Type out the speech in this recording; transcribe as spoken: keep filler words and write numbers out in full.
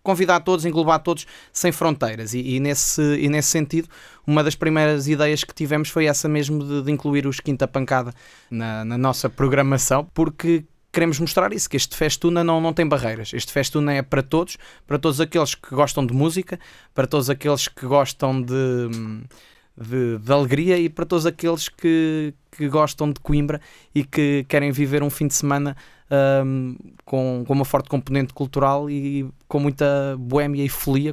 convidar todos, englobar todos, sem fronteiras. E, e, nesse, e nesse sentido, uma das primeiras ideias que tivemos foi essa mesmo de, de incluir os Quinta Pancada na, na nossa programação, porque queremos mostrar isso, que este Festuna não, não tem barreiras. Este Festuna é para todos, para todos aqueles que gostam de música, para todos aqueles que gostam de, de, de alegria e para todos aqueles que, que gostam de Coimbra e que querem viver um fim de semana um, com, com uma forte componente cultural e com muita boémia e folia,